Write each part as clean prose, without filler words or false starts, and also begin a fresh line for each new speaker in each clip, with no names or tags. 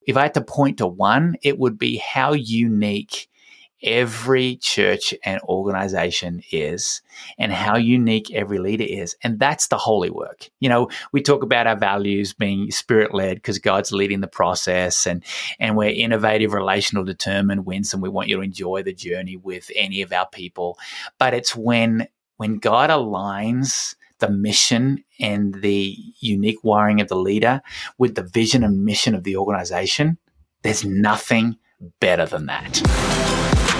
if I had to point to one, it would be how unique every church and organization is and how unique every leader is. And that's the holy work. We talk about our values being spirit-led because God's leading the process, and we're innovative, relational, determined, winsome. We want you to enjoy the journey with any of our people. But it's when God aligns the mission and the unique wiring of the leader with the vision and mission of the organization, there's nothing better than that.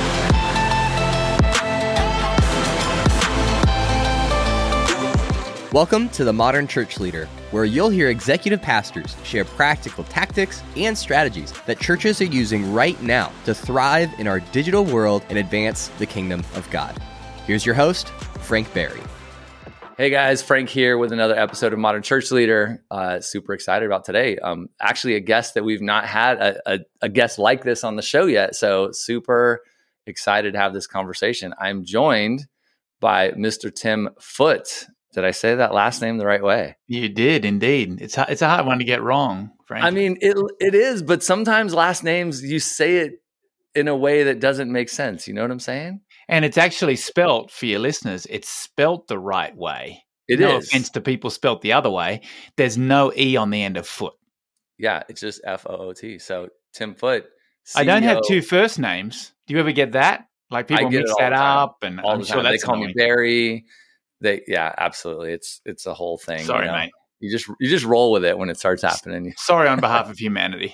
Welcome to The Modern Church Leader, where you'll hear executive pastors share practical tactics and strategies that churches are using right now to thrive in our digital world and advance the kingdom of God. Here's your host, Frank Berry.
Hey guys, Frank here with another episode of Modern Church Leader. Super excited about today. Actually, a guest that we've not had a guest like this on the show yet. So super excited to have this conversation. I'm joined by Mr. Tim Foote. Did I say that last name the right way?
You did indeed. It's a hard one to get wrong, Frank.
I mean, it is, but sometimes last names, you say it in a way that doesn't make sense. You know what I'm saying?
And it's actually spelt, for your listeners, it's spelt the right way.
No
offense to people spelt the other way. There's no E on the end of Foot.
Yeah, it's just F-O-O-T. So Tim Foote, CEO.
I don't have two first names. Do you ever get that? Like people mix that up, and
all
I'm
the
sure
time.
that's
They call
annoying.
me Barry. Yeah, absolutely. It's a whole thing.
Sorry, mate.
You just roll with it when it starts happening.
Sorry on behalf of humanity.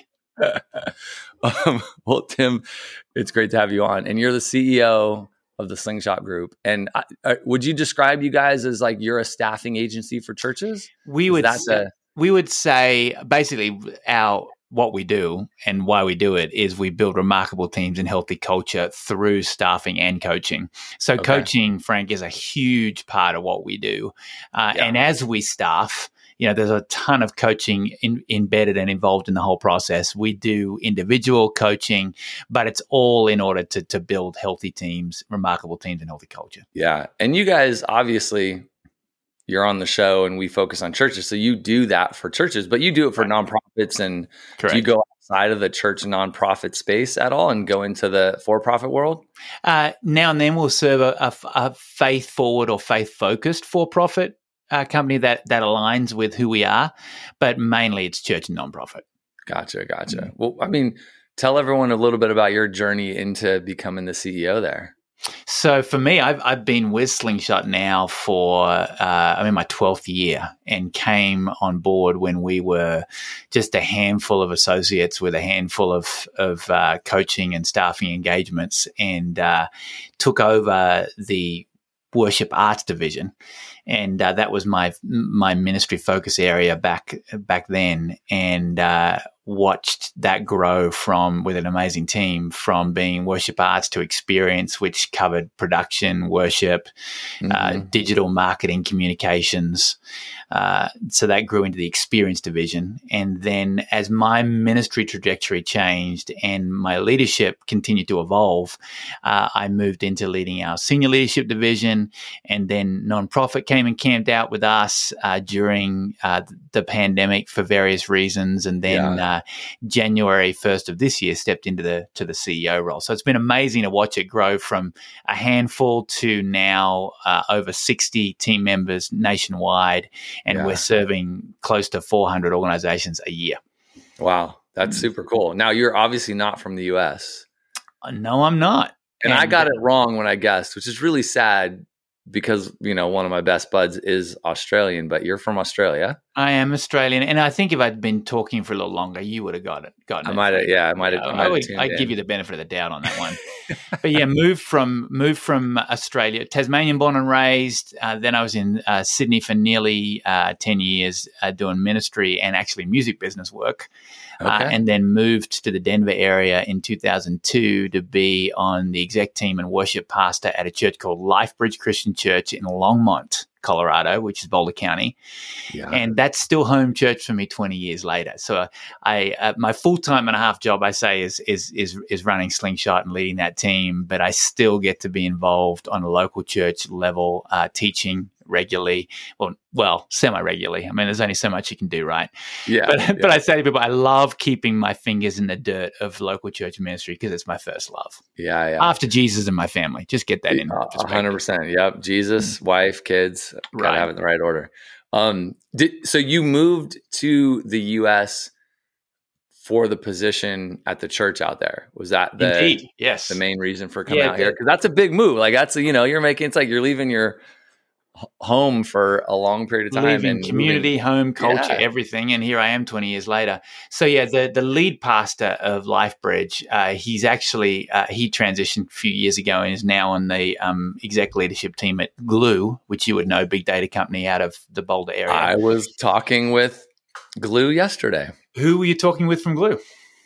Well, Tim, it's great to have you on. And you're the CEO of the Slingshot Group. And would you describe you guys as like you're a staffing agency for churches?
We would say basically what we do and why we do it is we build remarkable teams and healthy culture through staffing and coaching. So coaching, Frank, is a huge part of what we do. And as we staff, there's a ton of coaching embedded and involved in the whole process. We do individual coaching, but it's all in order to build healthy teams, remarkable teams, and healthy culture.
Yeah. And you guys, obviously, you're on the show and we focus on churches. So you do that for churches, but you do it for nonprofits. And
Correct.
Do you go outside of the church nonprofit space at all and go into the for-profit world?
Now and then we'll serve a faith-forward or faith-focused for-profit company that aligns with who we are, but mainly it's church and nonprofit.
Gotcha. Well, I mean, tell everyone a little bit about your journey into becoming the CEO there.
So for me, I've been with Slingshot now for I'm in my 12th year, and came on board when we were just a handful of associates with a handful of coaching and staffing engagements, and took over the worship arts division, and that was my ministry focus area back then, and watched that grow with an amazing team from being worship arts to experience, which covered production, worship, digital marketing, communications. So that grew into the experience division. And then as my ministry trajectory changed and my leadership continued to evolve, I moved into leading our senior leadership division, and then nonprofit came and camped out with us during the pandemic for various reasons. And then January 1st of this year stepped into the CEO role. So it's been amazing to watch it grow from a handful to now over 60 team members nationwide. And we're serving close to 400 organizations a year.
Wow. That's super cool. Now, you're obviously not from the U.S.
No, I'm not.
And I got it wrong when I guessed, which is really sad because, one of my best buds is Australian, but you're from Australia.
I am Australian. And I think if I'd been talking for a little longer, you would have gotten it.
I might have.
I'd give you the benefit of the doubt on that one. But moved from Australia, Tasmanian born and raised. Then I was in Sydney for nearly 10 years doing ministry and actually music business work. And then moved to the Denver area in 2002 to be on the exec team and worship pastor at a church called LifeBridge Christian Church in Longmont, Colorado, which is Boulder County. Yeah. And that's still home church for me 20 years later. So my full-time and a half job, I say, is running Slingshot and leading that team, but I still get to be involved on a local church level, teaching, regularly, well, semi-regularly. I mean, there's only so much you can do, right?
Yeah.
But I say to people, I love keeping my fingers in the dirt of local church ministry because it's my first love.
Yeah.
After Jesus and my family. Just get that in.
100%. Yep. Jesus, wife, kids, gotta
Right.
have it in the right order. So you moved to the U.S. for the position at the church out there. Was that
Indeed, yes,
the main reason for coming out here? Because that's a big move. Like that's you're making, it's like you're leaving your home for a long period of time,
leaving community, home, culture, everything. And here I am 20 years later. So the lead pastor of LifeBridge, he's actually, he transitioned a few years ago and is now on the exec leadership team at Glue, which you would know, big data company out of the Boulder area.
I was talking with Glue yesterday.
Who were you talking with from Glue?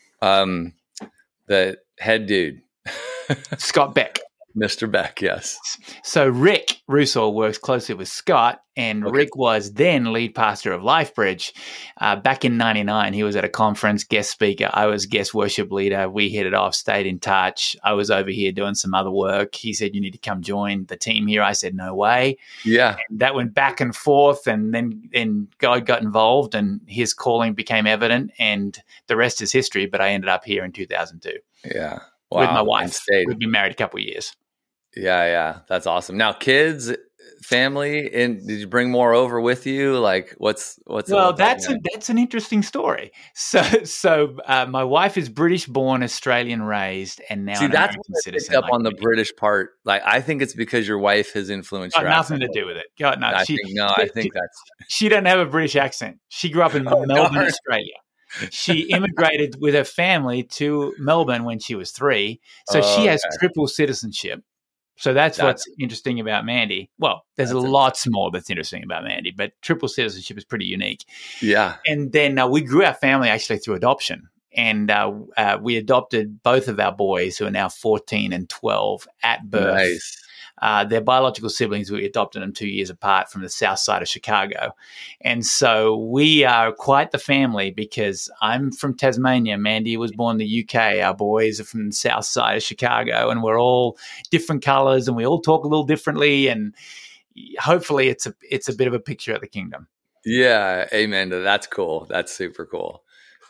The head dude.
Scott Beck.
Mr. Beck, yes.
So Rick Russo works closely with Scott, and Rick was then lead pastor of LifeBridge. Back in 99, he was at a conference, guest speaker. I was guest worship leader. We hit it off, stayed in touch. I was over here doing some other work. He said, you need to come join the team here. I said, no way.
Yeah.
And that went back and forth, and then God got involved, and his calling became evident, and the rest is history, but I ended up here in 2002.
Yeah. Wow.
With my wife. We've been married a couple of years.
Yeah. That's awesome. Now, kids, family, and did you bring more over with you? Like what's
that's an interesting story. So my wife is British born, Australian raised, and now an American citizen.
Up on the British part. Like I think it's because your wife has influenced your
nothing to do with it. God, no.
I think that's
she doesn't have a British accent. She grew up in Melbourne, Australia. She immigrated with her family to Melbourne when she was 3. So she has triple citizenship. So that's what's interesting about Mandy. Well, there's lots more that's interesting about Mandy, but triple citizenship is pretty unique.
Yeah.
And then we grew our family actually through adoption. And we adopted both of our boys, who are now 14 and 12, at birth.
Nice.
They're biological siblings. We adopted them 2 years apart from the south side of Chicago. And so we are quite the family because I'm from Tasmania. Mandy was born in the UK. Our boys are from the south side of Chicago, and we're all different colors, and we all talk a little differently. And hopefully it's a bit of a picture of the kingdom.
Yeah. Amen. That's cool. That's super cool.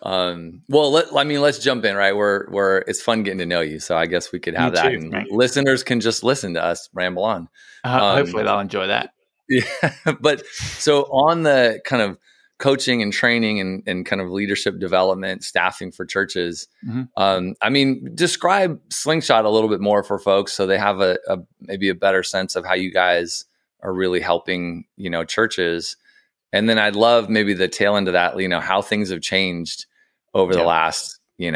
Let's jump in, right? We're it's fun getting to know you. So I guess we could have that, and listeners can just listen to us ramble on.
Hopefully they'll enjoy that.
Yeah. But so on the kind of coaching and training and kind of leadership development, staffing for churches, describe Slingshot a little bit more for folks so they have a maybe a better sense of how you guys are really helping, churches. And then I'd love maybe the tail end of that, how things have changed over the last,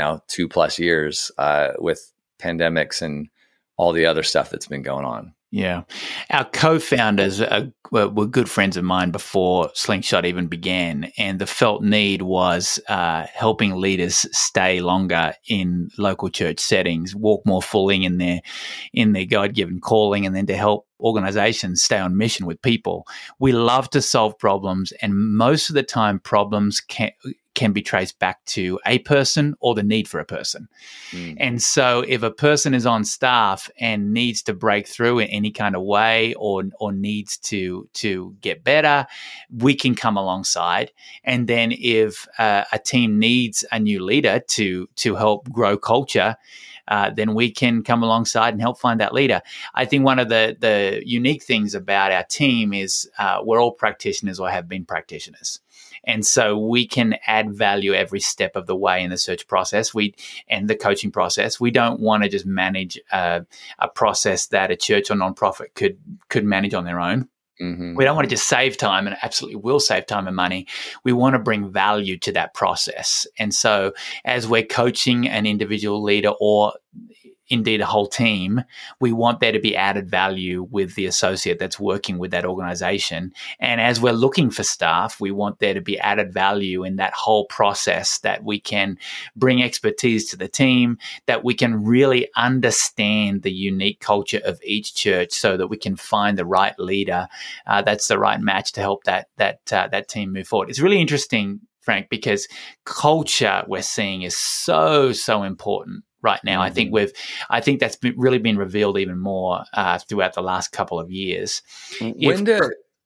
2+ years with pandemics and all the other stuff that's been going on.
Yeah. Our co-founders were good friends of mine before Slingshot even began. And the felt need was helping leaders stay longer in local church settings, walk more fully in their God-given calling, and then to help organizations stay on mission with people. We love to solve problems, and most of the time problems can be traced back to a person or the need for a person. And so if a person is on staff and needs to break through in any kind of way or needs to get better, we can come alongside. And then if a team needs a new leader to help grow culture, then we can come alongside and help find that leader. I think one of the unique things about our team is we're all practitioners or have been practitioners. And so we can add value every step of the way in the search process and the coaching process. We don't want to just manage a process that a church or nonprofit could manage on their own. Mm-hmm. We don't want to just save time, and it absolutely will save time and money. We want to bring value to that process. And so as we're coaching an individual leader or indeed a whole team, we want there to be added value with the associate that's working with that organization. And as we're looking for staff, we want there to be added value in that whole process, that we can bring expertise to the team, that we can really understand the unique culture of each church so that we can find the right leader that's the right match to help that team move forward. It's really interesting, Frank, because culture we're seeing is so important right now. Mm-hmm. I think that's really been revealed even more throughout the last couple of years.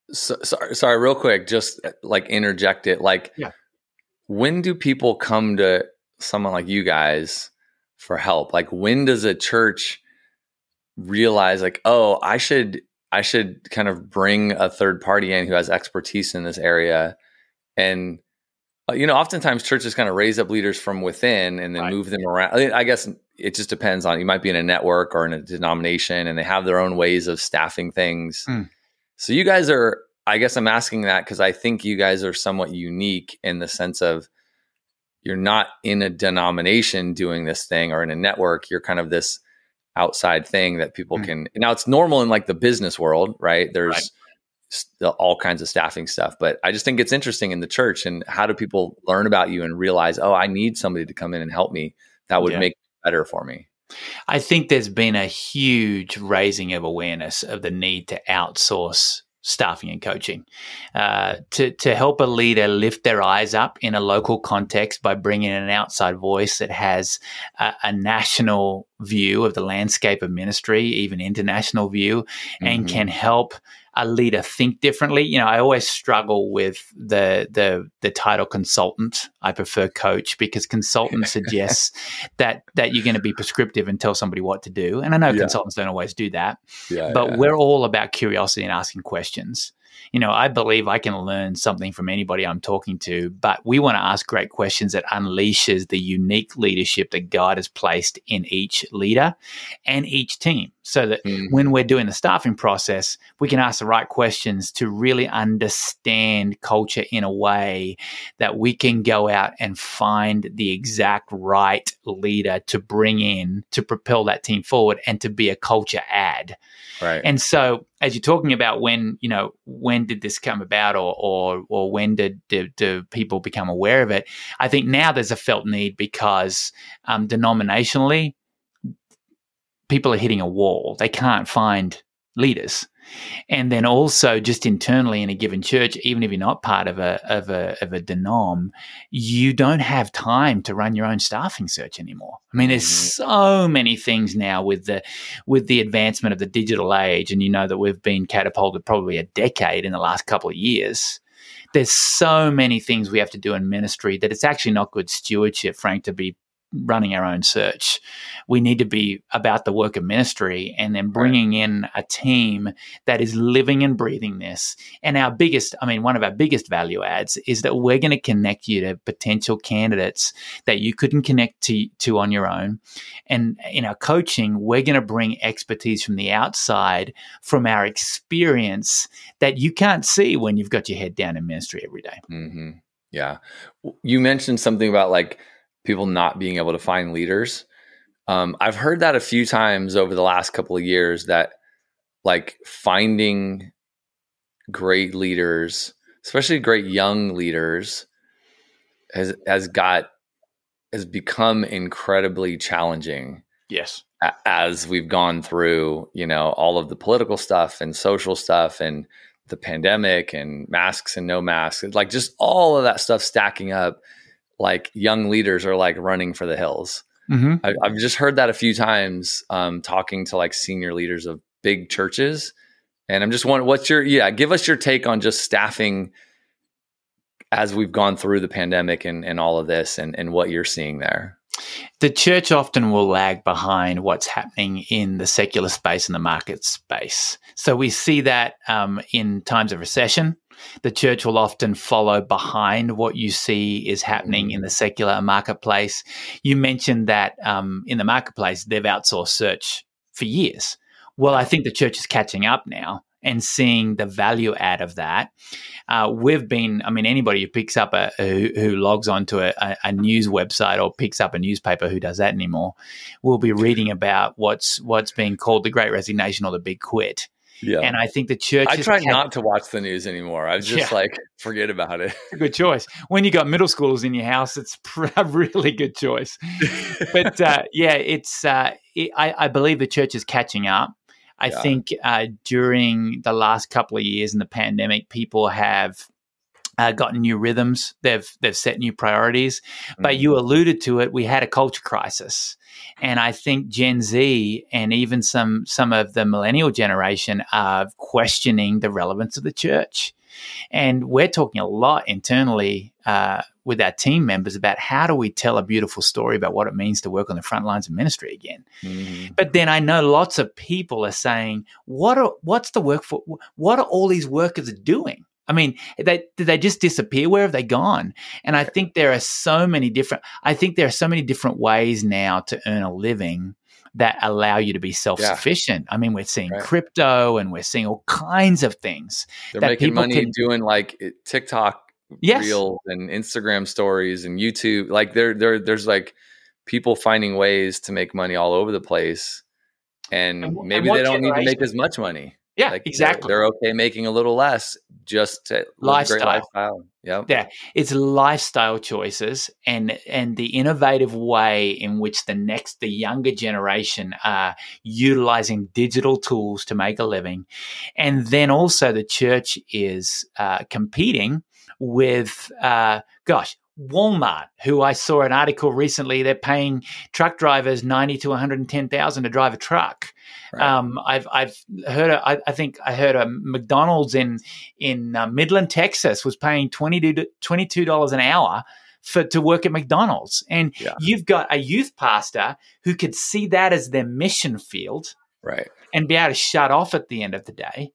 Sorry, real quick, just like interject it. Like,
Yeah.
when do people come to someone like you guys for help? Like, when does a church realize, like, oh, I should kind of bring a third party in who has expertise in this area? And oftentimes churches kind of raise up leaders from within and then move them around. I guess it just depends on, you might be in a network or in a denomination and they have their own ways of staffing things. So you guys are, I guess I'm asking that because I think you guys are somewhat unique in the sense of you're not in a denomination doing this thing or in a network. You're kind of this outside thing that people can. Now it's normal in like the business world, right? There's all kinds of staffing stuff, but I just think it's interesting in the church. And how do people learn about you and realize, oh, I need somebody to come in and help me that would make it better for me?
I think there's been a huge raising of awareness of the need to outsource staffing and coaching, to help a leader lift their eyes up in a local context by bringing in an outside voice that has a national view of the landscape of ministry, even international view, and can help a leader think differently. I always struggle with the title consultant. I prefer coach because consultant suggests that you're going to be prescriptive and tell somebody what to do. And I know consultants don't always do that, but we're all about curiosity and asking questions. I believe I can learn something from anybody I'm talking to, but we want to ask great questions that unleashes the unique leadership that God has placed in each leader and each team, so that when we're doing the staffing process, we can ask the right questions to really understand culture in a way that we can go out and find the exact right leader to bring in to propel that team forward and to be a culture add.
Right.
And so as you're talking about when did this come about or when did people become aware of it, I think now there's a felt need because denominationally, people are hitting a wall. They can't find leaders. And then also just internally in a given church, even if you're not part of a denom, you don't have time to run your own staffing search anymore. I mean, there's so many things now with the advancement of the digital age, and that we've been catapulted probably a decade in the last couple of years. There's so many things we have to do in ministry that it's actually not good stewardship, Frank, to be running our own search. We need to be about the work of ministry and then bringing in a team that is living and breathing this. And one of our biggest value adds is that we're going to connect you to potential candidates that you couldn't connect to on your own. And in our coaching, we're going to bring expertise from the outside, from our experience that you can't see when you've got your head down in ministry every day.
Mm-hmm. Yeah. You mentioned something about like people not being able to find leaders. I've heard that a few times over the last couple of years, that like finding great leaders, especially great young leaders, has become incredibly challenging.
Yes.
As we've gone through, all of the political stuff and social stuff and the pandemic and masks and no masks, like just all of that stuff stacking up. Like young leaders are like running for the hills. I've just heard that a few times talking to like senior leaders of big churches. And I'm just wondering, give us your take on just staffing as we've gone through the pandemic and all of this and what you're seeing there.
The church often will lag behind what's happening in the secular space and the market space. So we see that in times of recession. The church will often follow behind what you see is happening in the secular marketplace. You mentioned that in the marketplace, they've outsourced search for years. Well, I think the church is catching up now and seeing the value add of that. Anybody who picks up who logs onto a news website or picks up a newspaper, who does that anymore, will be reading about what's being called the Great Resignation or the Big Quit. Yeah. And I think the church
I try not to watch the news anymore. I just forget about it.
It's a good choice. When you got middle schoolers in your house, it's a really good choice. But I believe the church is catching up. I think during the last couple of years in the pandemic, people have gotten new rhythms. They've set new priorities. But you alluded to it. We had a culture crisis, and I think Gen Z and even some of the millennial generation are questioning the relevance of the church. And we're talking a lot internally with our team members about how do we tell a beautiful story about what it means to work on the front lines of ministry again. But then I know lots of people are saying, what's the work for? What are all these workers doing? I mean, did they just disappear? Where have they gone? And I think there are so many different ways now to earn a living that allow you to be self-sufficient. I mean, we're seeing crypto, and we're seeing all kinds of things.
They're making money doing like TikTok reels and Instagram stories and YouTube. Like there's like people finding ways to make money all over the place, and maybe they don't need to make as much money.
Yeah,
like
exactly.
They're okay making a little less just to live a great lifestyle. Yep.
Yeah, it's lifestyle choices and the innovative way in which the younger generation are utilizing digital tools to make a living. And then also the church is competing with, Walmart, who I saw an article recently, they're paying truck drivers $90,000 to $110,000 to drive a truck. Right. I've heard. I think I heard a McDonald's in Midland, Texas, was paying $22 an hour to work at McDonald's, and you've got a youth pastor who could see that as their mission field,
right,
and be able to shut off at the end of the day.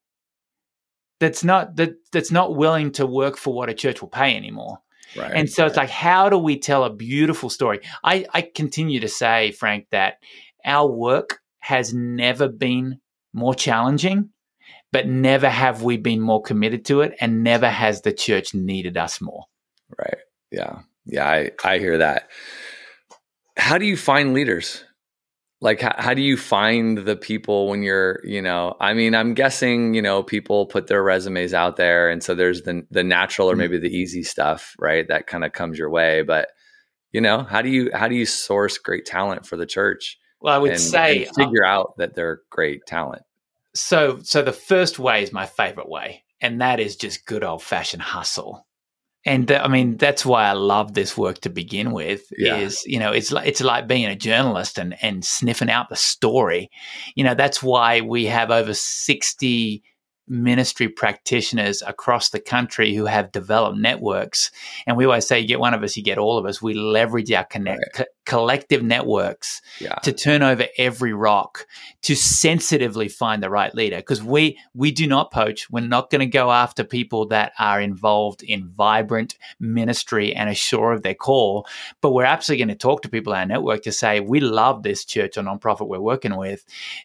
That's not willing to work for what a church will pay anymore.
Right,
and so it's like, how do we tell a beautiful story? I continue to say, Frank, that our work has never been more challenging, but never have we been more committed to it, and never has the church needed us more.
Right. Yeah. Yeah. I hear that. How do you find leaders? Like, how do you find the people when you're, I mean, I'm guessing, people put their resumes out there. And so there's the natural or maybe the easy stuff, right? That kind of comes your way. But, how do you source great talent for the church?
Well, I would say
figure out that they're great talent.
So the first way is my favorite way, and that is just good old fashioned hustle. And that's why I love this work to begin with. Is it's like being a journalist and sniffing out the story. That's why we have over 60 ministry practitioners across the country who have developed networks. And we always say, you get one of us, you get all of us. We leverage our collective networks to turn over every rock, to sensitively find the right leader. Because we do not poach. We're not going to go after people that are involved in vibrant ministry and are sure of their call. But we're absolutely going to talk to people in our network to say, we love this church or nonprofit we're working with.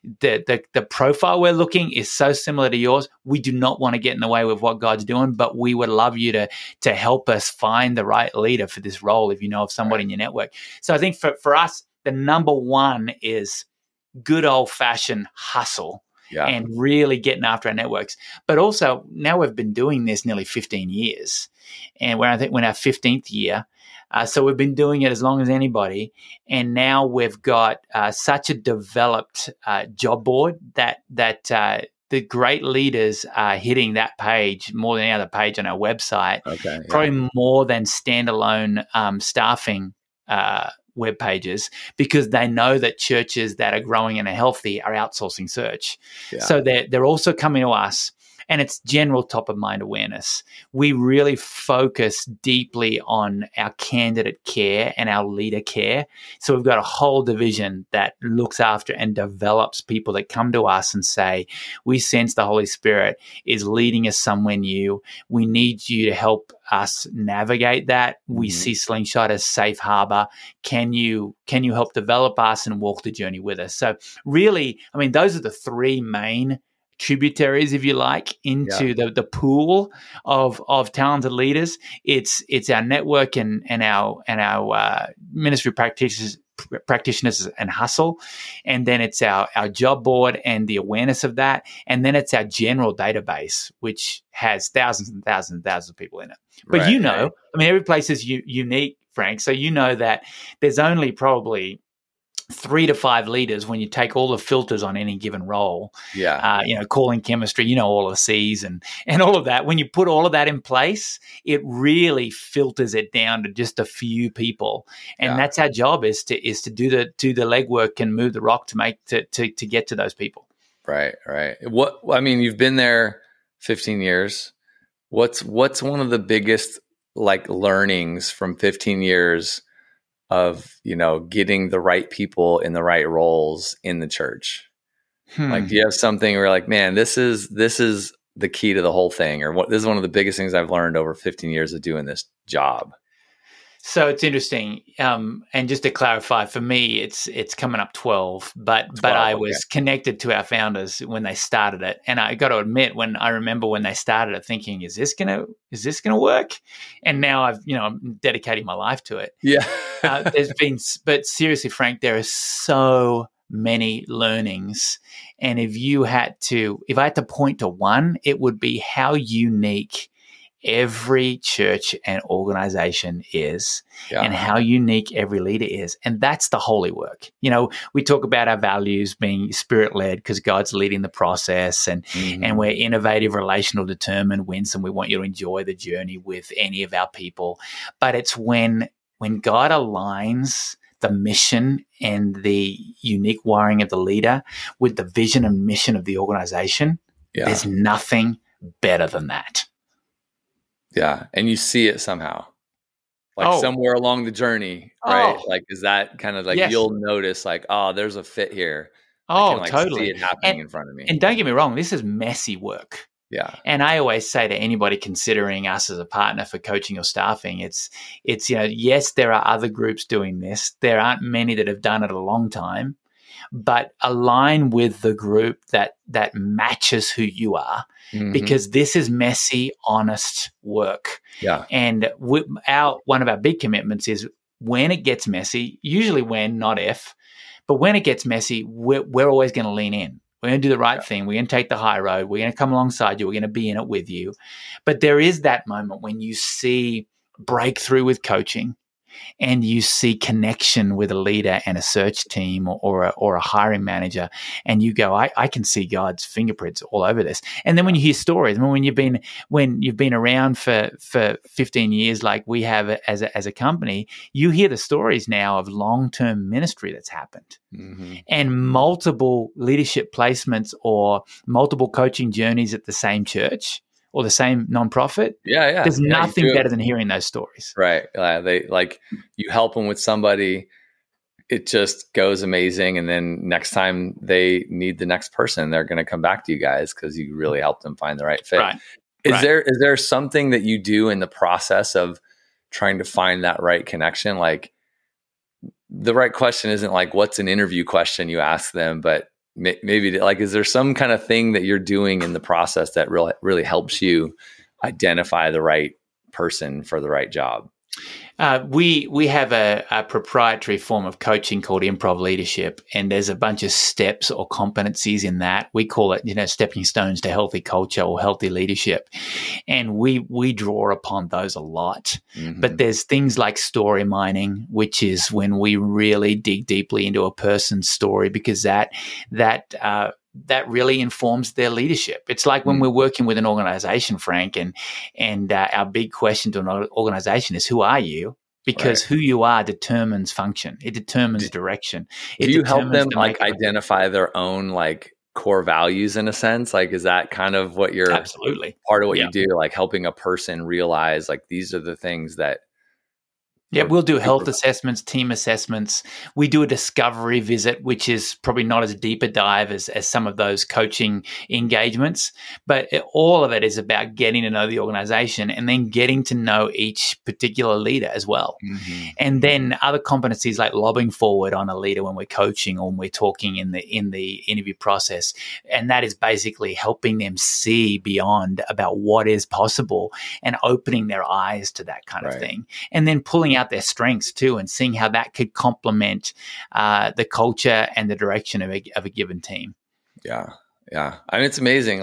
The profile we're looking is so similar to yours. We do not want to get in the way with what God's doing, but we would love you to help us find the right leader for this role if you know of somebody in your network. So I think for us, the number one is good old-fashioned hustle and really getting after our networks. But also, now we've been doing this nearly 15 years, and we're in our 15th year. So we've been doing it as long as anybody, and now we've got such a developed job board that the great leaders are hitting that page more than any other page on our website, probably more than standalone staffing web pages, because they know that churches that are growing and are healthy are outsourcing search. So they're also coming to us. And it's general top of mind awareness. We really focus deeply on our candidate care and our leader care. So we've got a whole division that looks after and develops people that come to us and say, we sense the Holy Spirit is leading us somewhere new. We need you to help us navigate that. We see Slingshot as safe harbor. Can you help develop us and walk the journey with us? So really, those are the three main tributaries, if you like, into the pool of talented leaders. It's our network and our ministry practitioners and hustle, and then it's our job board and the awareness of that, and then it's our general database, which has thousands and thousands and thousands of people in it. But every place is unique, Frank. So that there's only probably 3 to 5 leaders, when you take all the filters on any given role, calling chemistry, all of the C's and all of that. When you put all of that in place, it really filters it down to just a few people, and that's our job is to do the legwork and move the rock to get to those people.
Right. You've been there 15 years. What's one of the biggest learnings from 15 years of, getting the right people in the right roles in the church? Do you have something where man, this is the key to the whole thing, or this is one of the biggest things I've learned over 15 years of doing this job?
So it's interesting. And just to clarify, for me, it's coming up 12, but I was connected to our founders when they started it. And I got to admit, I remember when they started it thinking, is this going to work? And now I'm dedicating my life to it.
Yeah.
But seriously, Frank, there are so many learnings. And if I had to point to one, it would be how unique every church and organization is, and how unique every leader is. And that's the holy work. We talk about our values being spirit-led because God's leading the process, and we're innovative, relational, determined, winsome. We want you to enjoy the journey with any of our people. But it's when God aligns the mission and the unique wiring of the leader with the vision and mission of the organization, there's nothing better than that.
Yeah. And you see it somehow, somewhere along the journey, right? Is that kind of you'll notice there's a fit here.
I can,
totally see it happening in front of me.
And don't get me wrong, this is messy work.
Yeah.
And I always say to anybody considering us as a partner for coaching or staffing, it's yes, there are other groups doing this. There aren't many that have done it a long time, but align with the group that matches who you are. Because this is messy, honest work.
Yeah.
And one of our big commitments is when it gets messy, usually when, not if, but when it gets messy, we're always going to lean in. We're going to do the right thing. We're going to take the high road. We're going to come alongside you. We're going to be in it with you. But there is that moment when you see breakthrough with coaching, and you see connection with a leader and a search team or a hiring manager, and you go, I can see God's fingerprints all over this. And then when you hear stories, when you've been around for 15 years, like we have as a company, you hear the stories now of long-term ministry that's happened, and multiple leadership placements or multiple coaching journeys at the same church or the same nonprofit.
Yeah.
There's nothing better than hearing those stories.
Right. They you help them with somebody, it just goes amazing. And then next time they need the next person, they're going to come back to you guys because you really helped them find the right fit.
Right.
Is there something that you do in the process of trying to find that right connection? The right question isn't what's an interview question you ask them, but maybe is there some kind of thing that you're doing in the process that really helps you identify the right person for the right job?
We have a proprietary form of coaching called improv leadership, and there's a bunch of steps or competencies in that. We call it, stepping stones to healthy culture or healthy leadership. And we draw upon those a lot. But there's things like story mining, which is when we really dig deeply into a person's story, because that really informs their leadership. It's like when we're working with an organization, Frank, and our big question to an organization is, who are you? Because who you are determines function. It determines direction.
Do you help them identify their own core values in a sense? Is that kind of what you're
absolutely
part of what you do? Helping a person realize these are the things that.
Yeah, we'll do health assessments, team assessments. We do a discovery visit, which is probably not as deep a dive as some of those coaching engagements. But all of it is about getting to know the organization and then getting to know each particular leader as well. And then other competencies like lobbing forward on a leader when we're coaching or when we're talking in the interview process. And that is basically helping them see beyond about what is possible and opening their eyes to that kind of thing. And then pulling out their strengths too, and seeing how that could complement the culture and the direction of a given team. Yeah.
It's amazing.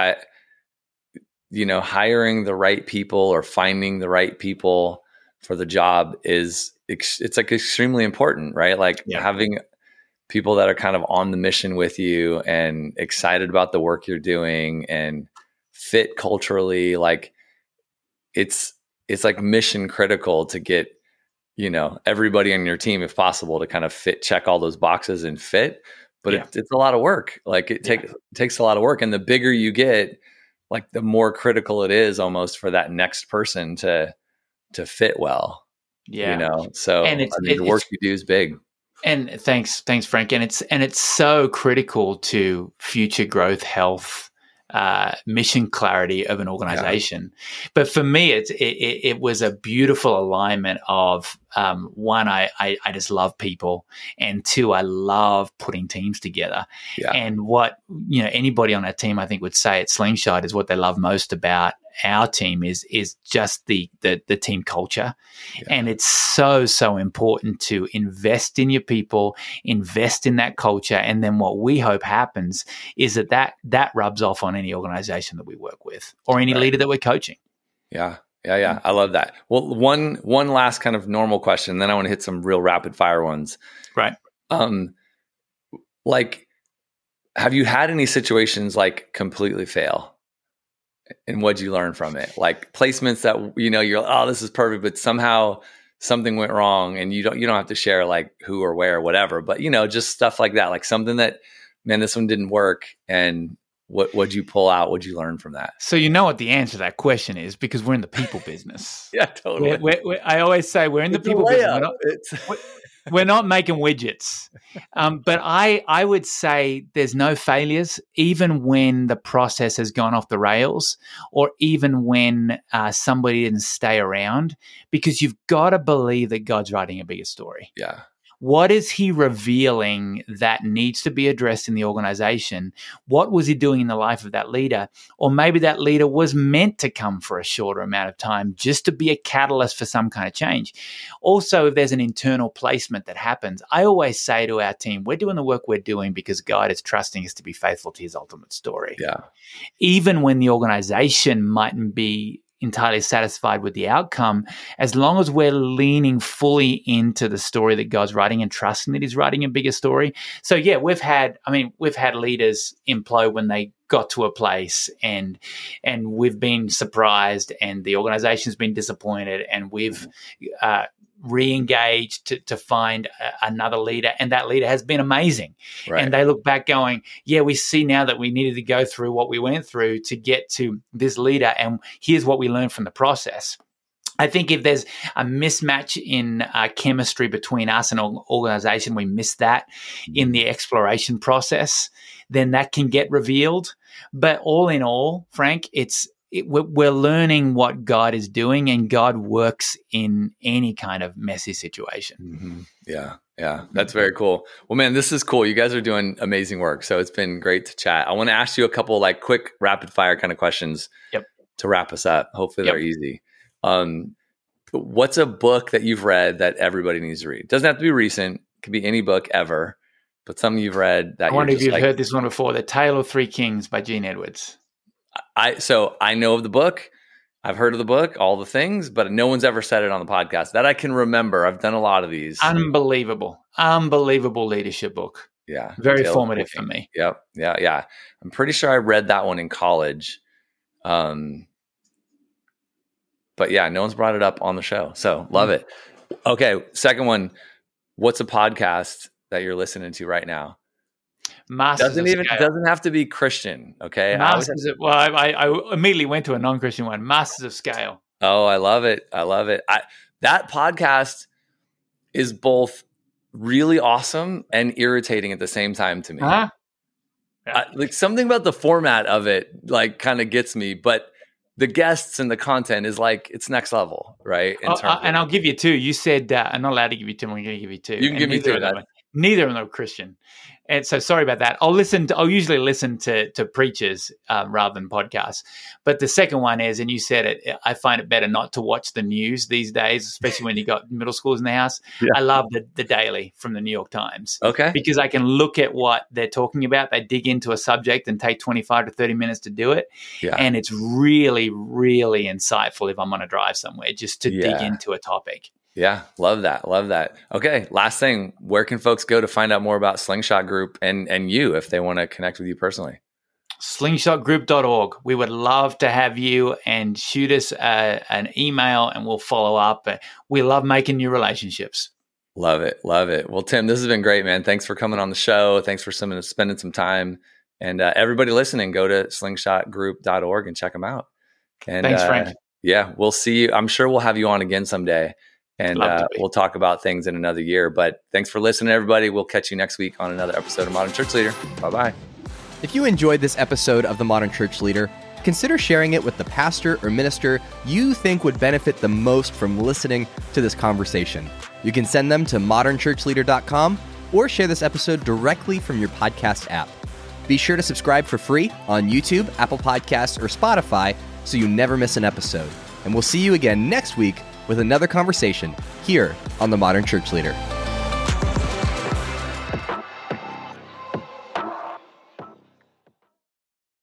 Hiring the right people or finding the right people for the job it's extremely important, right? Having people that are kind of on the mission with you and excited about the work you're doing and fit culturally. Like it's like mission critical to get, everybody on your team, if possible, to kind of check all those boxes and fit. But it's a lot of work. Like it takes a lot of work. And the bigger you get, like the more critical it is almost for that next person to fit well.
Yeah.
So the work you do is big.
And thanks, Frank. And it's so critical to future growth, health, mission clarity of an organization. Yeah. But for me, it was a beautiful alignment of one, I just love people, and two, I love putting teams together. Yeah. And what anybody on our team I think would say at Slingshot is what they love most about our team is just the team culture. Yeah. And it's so important to invest in your people, invest in that culture, and then what we hope happens is that rubs off on any organization that we work with or any leader that we're coaching.
Yeah. I love that. Well, one last kind of normal question, then I want to hit some real rapid fire ones.
Right.
Like, have you had any situations like completely fail? And what'd you learn from it? Like placements that, you're like, oh, this is perfect, but somehow something went wrong, and you don't have to share like who or where or whatever, but just stuff like that, like something that, man, this one didn't work. And what'd you pull out? What'd you learn from that?
So you know what the answer to that question is, because we're in the people business.
Yeah, totally.
I always say we're in the people business. We're not making widgets. But I would say there's no failures, even when the process has gone off the rails, or even when somebody didn't stay around, because you've got to believe that God's writing a bigger story.
Yeah.
What is he revealing that needs to be addressed in the organization? What was he doing in the life of that leader? Or maybe that leader was meant to come for a shorter amount of time just to be a catalyst for some kind of change. Also, if there's an internal placement that happens, I always say to our team, we're doing the work we're doing because God is trusting us to be faithful to his ultimate story.
Yeah.
Even when the organization mightn't be entirely satisfied with the outcome, as long as we're leaning fully into the story that God's writing and trusting that he's writing a bigger story. So yeah, we've had leaders implode when they got to a place and we've been surprised and the organization's been disappointed, and we've re-engaged to find another leader, and that leader has been amazing. Right. And they look back going, yeah, we see now that we needed to go through what we went through to get to this leader, and here's what we learned from the process. I think if there's a mismatch in chemistry between us and an organization, we miss that in the exploration process, then that can get revealed. But all in all, Frank, we're learning what God is doing, and God works in any kind of messy situation.
Mm-hmm. Yeah. That's very cool. Well, man, this is cool. You guys are doing amazing work. So it's been great to chat. I want to ask you a couple like quick rapid fire kind of questions to wrap us up. Hopefully they're easy. What's a book that you've read that everybody needs to read? It doesn't have to be recent. It could be any book ever, but something you've read that
I wonder if you've heard this one before, The Tale of Three Kings by Gene Edwards.
So I know of the book. I've heard of the book, all the things, but no one's ever said it on the podcast that I can remember. I've done a lot of these.
Unbelievable leadership book.
Yeah.
Very formative for me.
Yep. Yeah. I'm pretty sure I read that one in college. But yeah, no one's brought it up on the show. So love it. Okay. Second one. What's a podcast that you're listening to right now? Doesn't have to be Christian. Okay.
I immediately went to a non-Christian one, Masters of Scale.
Oh, I love it. That podcast is both really awesome and irritating at the same time to me.
Huh? Yeah.
Like something about the format of it, like kind of gets me, but the guests and the content is like, it's next level, right?
And I'll give you two. You said, I'm not allowed to give you two. I'm going to give you two.
You can give me two.
Neither of them are Christian. And so sorry about that. I'll usually listen to preachers rather than podcasts. But the second one is, and you said it, I find it better not to watch the news these days, especially when you got middle schoolers in the house. Yeah. I love the Daily from the New York Times.
Okay.
Because I can look at what they're talking about. They dig into a subject and take 25 to 30 minutes to do it. Yeah. And it's really, really insightful if I'm on a drive somewhere just to dig into a topic.
Yeah, love that. Love that. Okay, last thing, where can folks go to find out more about Slingshot Group and you if they want to connect with you personally?
Slingshotgroup.org. We would love to have you, and shoot us an email and we'll follow up. We love making new relationships.
Love it. Love it. Well, Tim, this has been great, man. Thanks for coming on the show. Thanks for spending some time. And everybody listening, go to slingshotgroup.org and check them out. And
thanks, Frank.
Yeah, we'll see you. I'm sure we'll have you on again someday. And we'll talk about things in another year. But thanks for listening, everybody. We'll catch you next week on another episode of Modern Church Leader. Bye-bye.
If you enjoyed this episode of The Modern Church Leader, consider sharing it with the pastor or minister you think would benefit the most from listening to this conversation. You can send them to modernchurchleader.com or share this episode directly from your podcast app. Be sure to subscribe for free on YouTube, Apple Podcasts, or Spotify so you never miss an episode. And we'll see you again next week with another conversation here on The Modern Church Leader.